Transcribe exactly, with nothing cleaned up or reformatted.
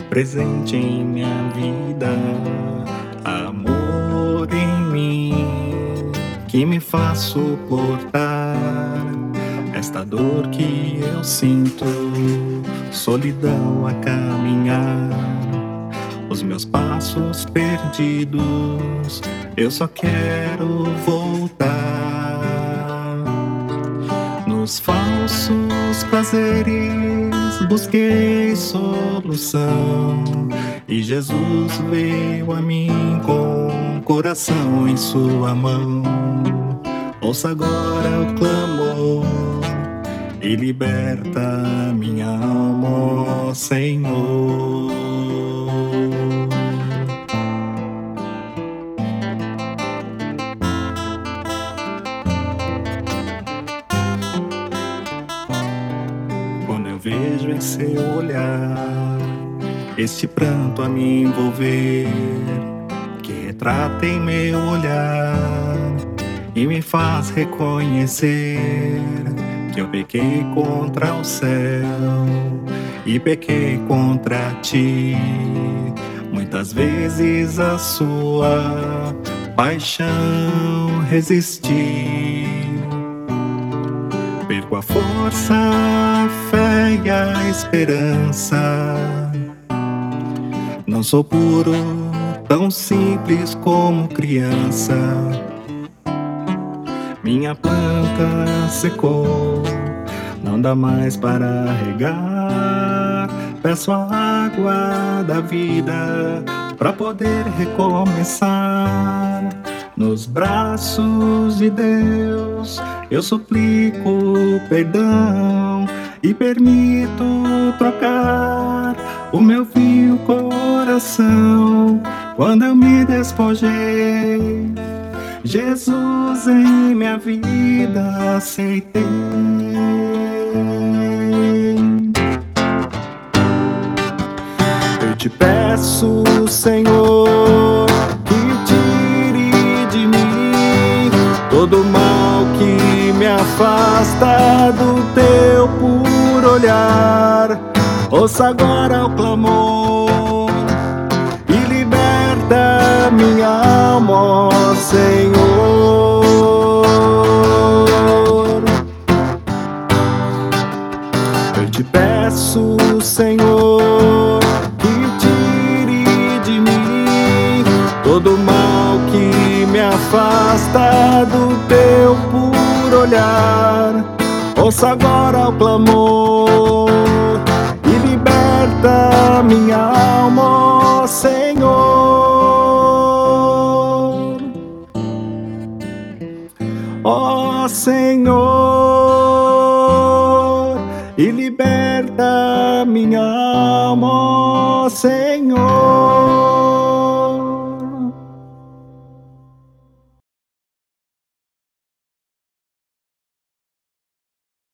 presente em minha vida, amor em mim, que me faz suportar esta dor que eu sinto, solidão a caminhar, os meus passos perdidos, eu só quero voltar. Nos falsos prazeres busquei solução, e Jesus veio a mim com o coração em sua mão. Ouça agora o clamor e liberta minha alma, ó Senhor. Quando eu vejo em seu olhar este pranto a me envolver, que retrata em meu olhar e me faz reconhecer que eu pequei contra o céu e pequei contra ti. Muitas vezes a sua paixão resisti, perco a força, a fé e a esperança. Não sou puro, tão simples como criança. Minha planta secou, não dá mais para regar. Peço a água da vida para poder recomeçar. Nos braços de Deus eu suplico perdão e permito trocar o meu vil coração. Quando eu me despojei, Jesus em minha vida aceitei. Eu te peço, Senhor, que tire de mim todo mal que me afasta do teu puro olhar. Ouça agora o clamor e liberta minha alma, ó Senhor. Eu te peço, Senhor, que tire de mim todo mal que me afasta do teu puro olhar. Ouça agora o clamor e liberta minha alma, ó Senhor. Ó Senhor, e liberta minha alma, ó Senhor.